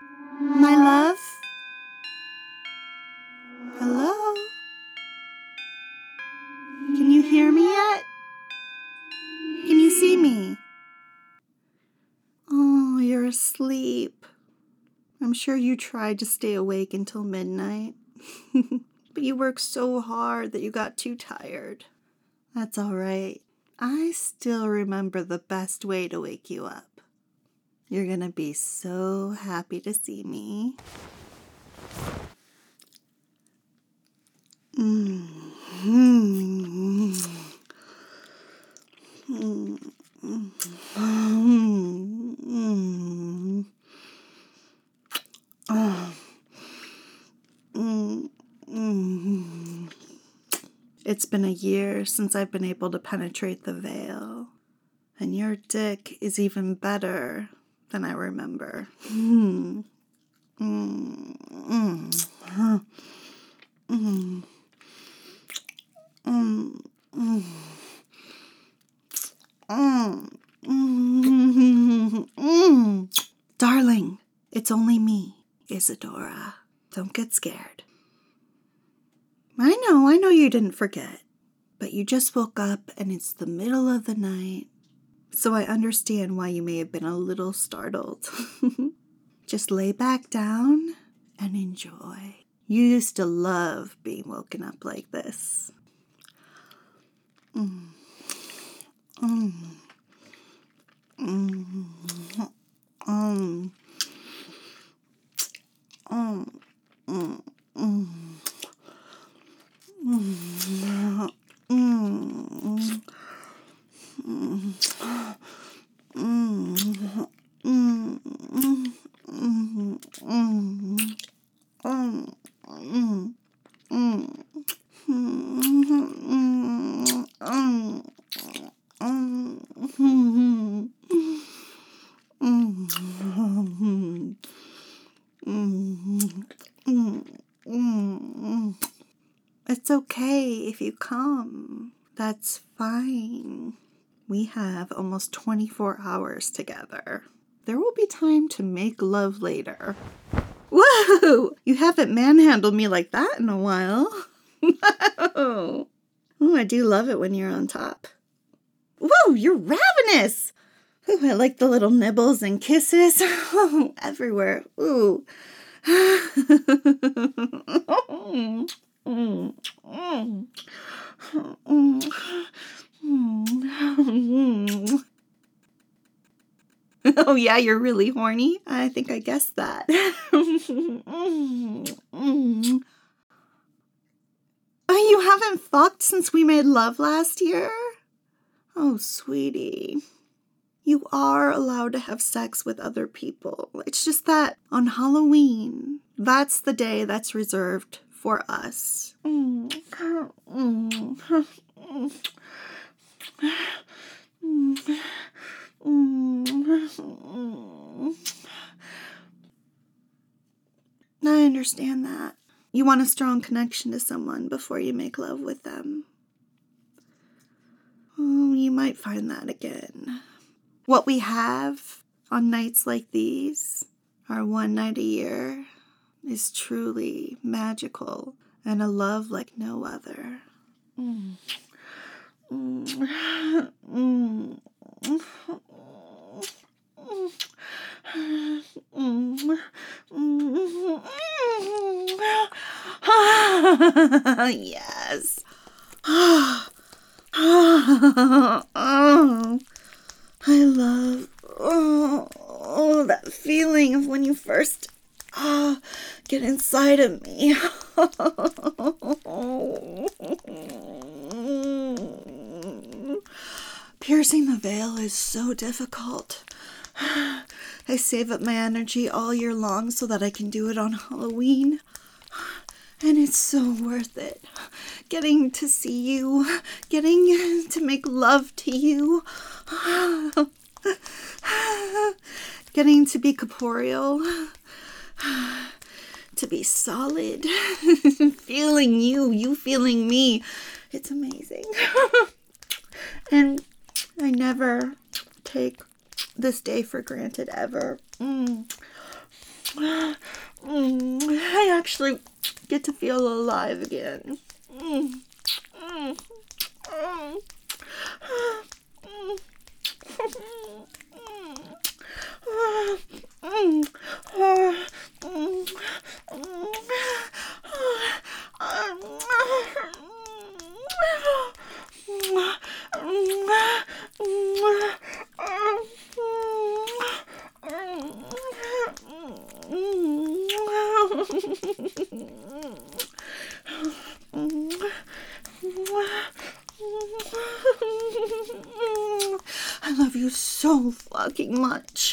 My love? Hello? Can you hear me yet? Can you see me? Oh, you're asleep. I'm sure you tried to stay awake until midnight. But you worked so hard that you got too tired. That's all right. I still remember the best way to wake you up. You're gonna be so happy to see me. It's been a year since I've been able to penetrate the veil, and your dick is even better than I remember. Darling, it's only me, Isadora. Don't get scared. I know you didn't forget, but you just woke up and it's the middle of the night, so I understand why you may have been a little startled. Just lay back down and enjoy. You used to love being woken up like this. It's okay if you come. That's fine. We have almost 24 hours together. There will be time to make love later. Whoa! You haven't manhandled me like that in a while. Whoa! Oh, I do love it when you're on top. Whoa, you're ravenous! Ooh, I like the little nibbles and kisses. Oh, everywhere. Ooh. Oh, yeah, you're really horny? I think I guessed that. Oh, you haven't fucked since we made love last year? Oh, sweetie. You are allowed to have sex with other people. It's just that on Halloween, that's the day that's reserved for us. I understand that. You want a strong connection to someone before you make love with them. Oh, you might find that again. What we have on nights like these, our one night a year, is truly magical and a love like no other. Yes. I love that feeling of when you first get inside of me. Piercing the veil is so difficult. I save up my energy all year long so that I can do it on Halloween. And it's so worth it. Getting to see you, getting to make love to you, getting to be corporeal, to be solid, feeling you, you feeling me. It's amazing. And I never take this day for granted ever. I actually get to feel alive again. I love you so fucking much.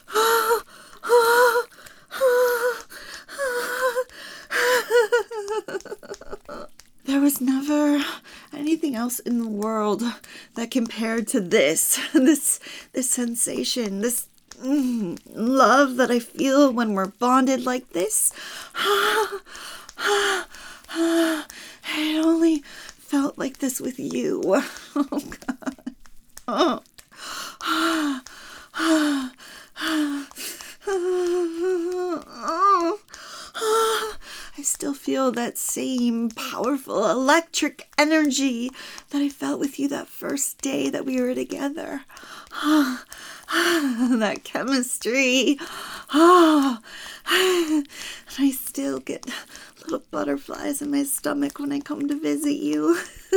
There was never anything else in the world that compared to this sensation, this love that I feel when we're bonded like this. It only felt like this with you. Oh, God. I still feel that same powerful electric energy that I felt with you that first day that we were together. That chemistry. And I still get little butterflies in my stomach when I come to visit you.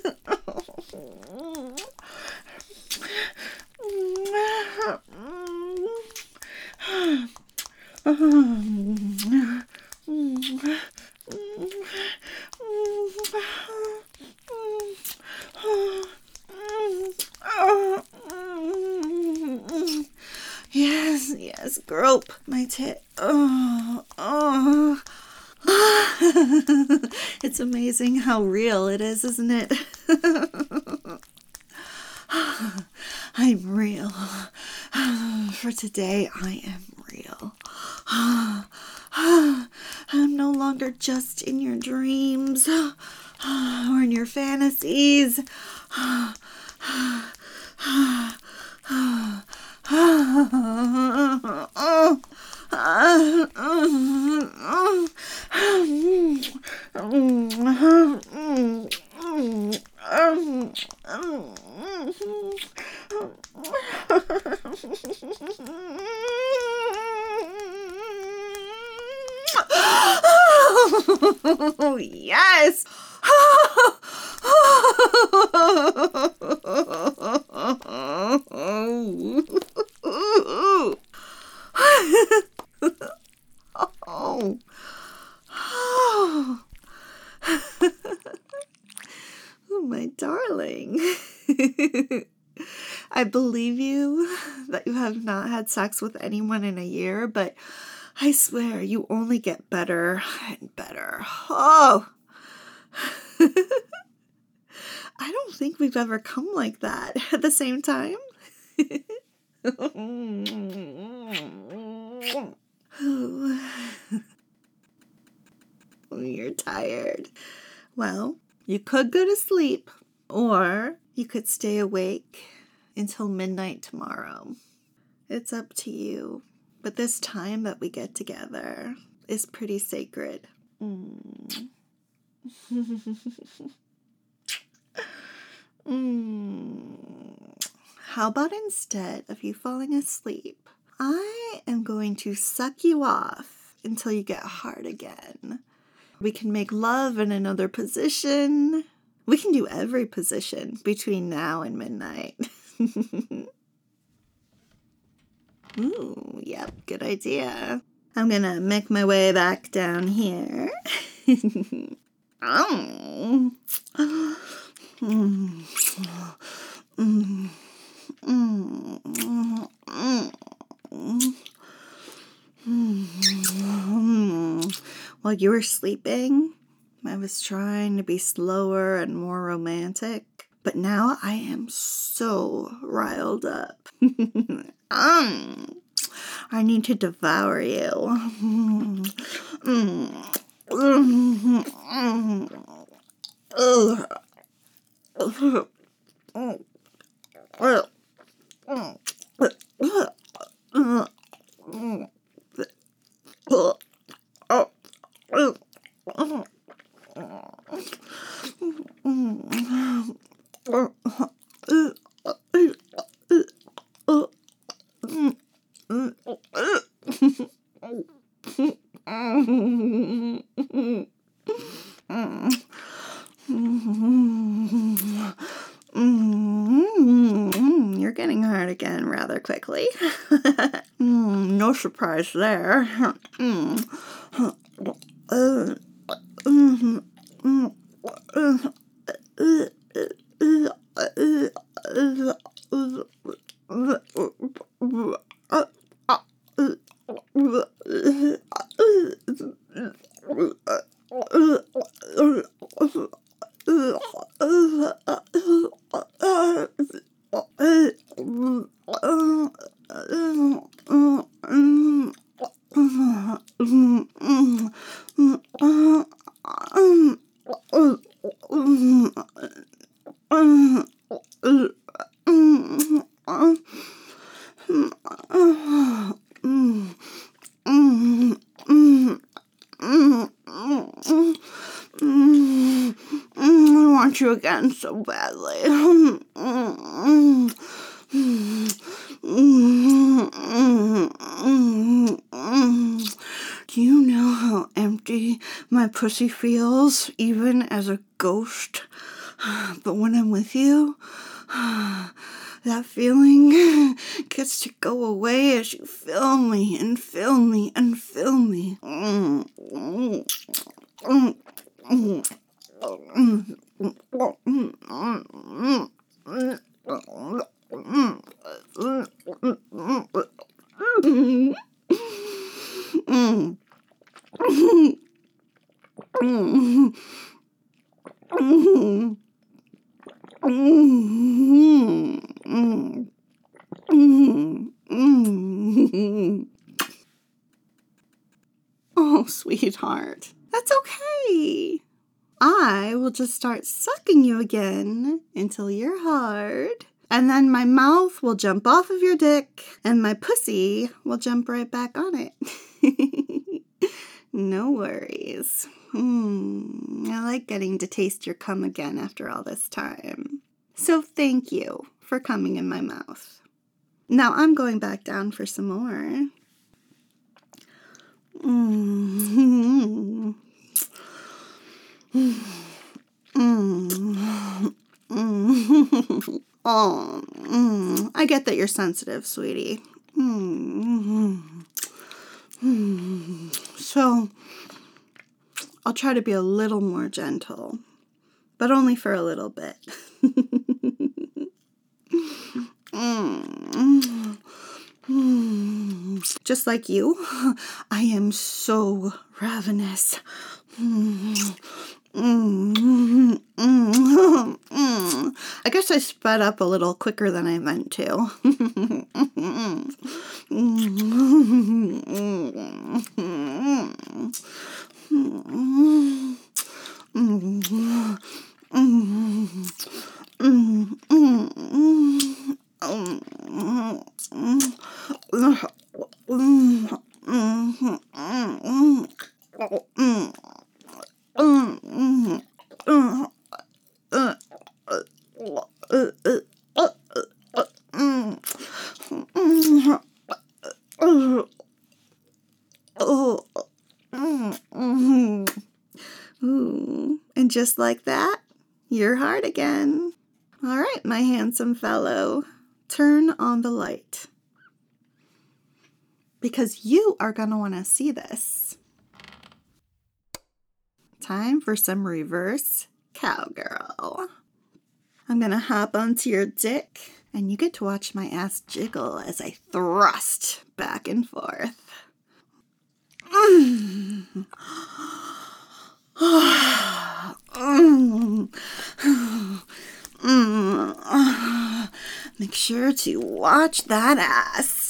Yes, grope my tit. It's amazing how real it is, isn't it? I'm real. For today, I am real. I'm no longer just in your dreams or in your fantasies. Oh, yes. Oh. Oh, my darling. I believe you that you have not had sex with anyone in a year, but I swear you only get better and better. Oh. I don't think we've ever come like that at the same time. You're tired. Well, you could go to sleep, or you could stay awake until midnight tomorrow. It's up to you. But this time that we get together is pretty sacred. How about instead of you falling asleep, I am going to suck you off until you get hard again. We can make love in another position. We can do every position between now and midnight. Ooh, yep, good idea. I'm gonna make my way back down here. Oh. While you were sleeping, I was trying to be slower and more romantic, but now I am so riled up. I need to devour you. hard again rather quickly. No surprise there. I want you again so badly. Do you know how empty my pussy feels, even as a ghost? But when I'm with you, that feeling gets to go away as you fill me and fill me and fill me. Oh, sweetheart, that's okay. I will just start sucking you again until you're hard. And then my mouth will jump off of your dick and my pussy will jump right back on it. No worries. I like getting to taste your cum again after all this time. So thank you for coming in my mouth. Now I'm going back down for some more. I get that you're sensitive, sweetie. So I'll try to be a little more gentle, but only for a little bit. Just like you, I am so ravenous. I guess I sped up a little quicker than I meant to. And just like that, you're hard again. All right, my handsome fellow, turn on the light. Because you are going to want to see this. Time for some reverse cowgirl. I'm going to hop onto your dick, and you get to watch my ass jiggle as I thrust back and forth. Make sure to watch that ass.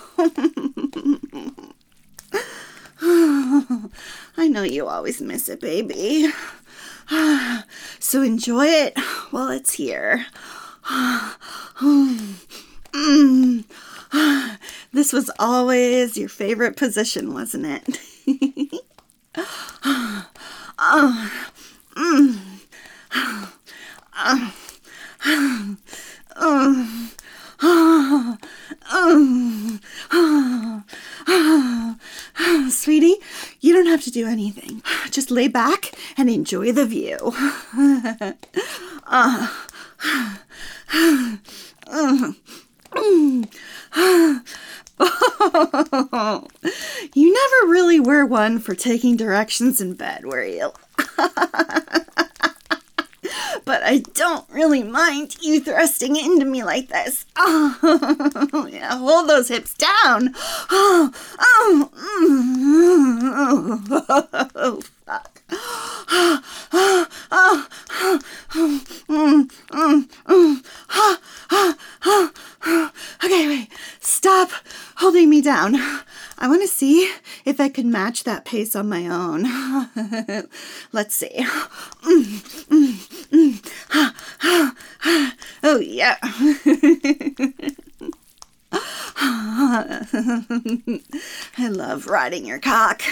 I know you always miss it, baby. So enjoy it while it's here. This was always your favorite position, wasn't it? Sweetie, you don't have to do anything. Just lay back and enjoy the view. You never really were one for taking directions in bed, were you? But I don't really mind you thrusting into me like this. Oh, yeah, hold those hips down. Oh, fuck. Okay, wait. Stop holding me down. I want to see if I can match that pace on my own. Let's see. Oh, yeah. I love riding your cock.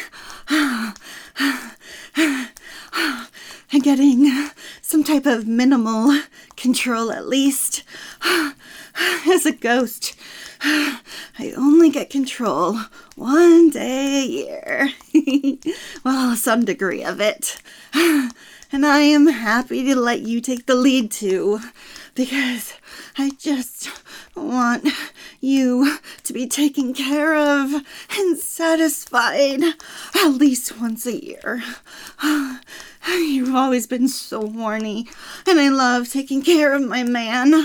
And getting some type of minimal control at least. As a ghost, I only get control one day a year. Well, some degree of it. And I am happy to let you take the lead too, because I just want you to be taken care of and satisfied at least once a year. You've always been so horny, and I love taking care of my man.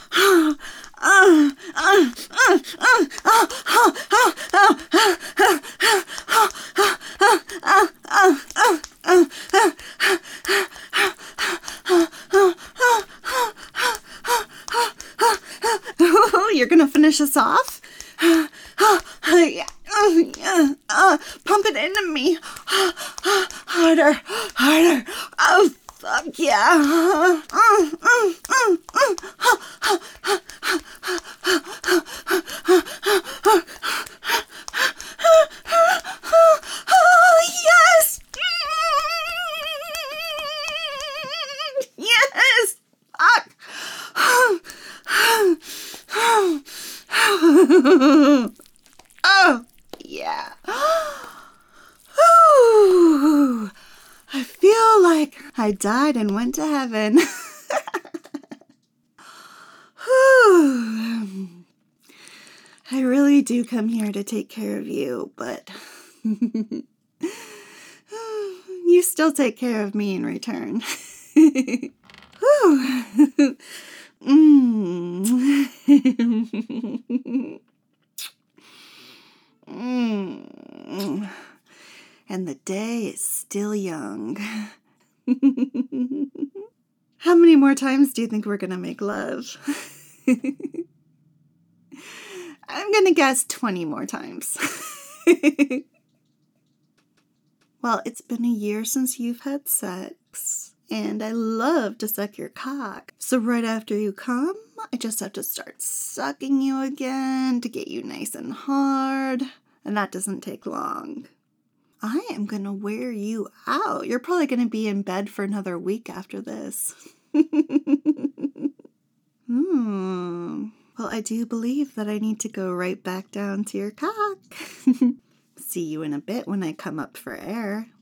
You're gonna finish us off? Pump it into me. Harder, harder. Oh, fuck yeah. Yes! Yes! Fuck! Oh, yeah. Ooh, I feel like I died and went to heaven. I really do come here to take care of you, but you still take care of me in return. And the day is still young. How many more times do you think we're gonna make love? I'm gonna guess 20 more times. Well, it's been a year since you've had sex, and I love to suck your cock. So right after you come, I just have to start sucking you again to get you nice and hard, and that doesn't take long. I am gonna wear you out. You're probably gonna be in bed for another week after this. Well, I do believe that I need to go right back down to your cock. See you in a bit when I come up for air.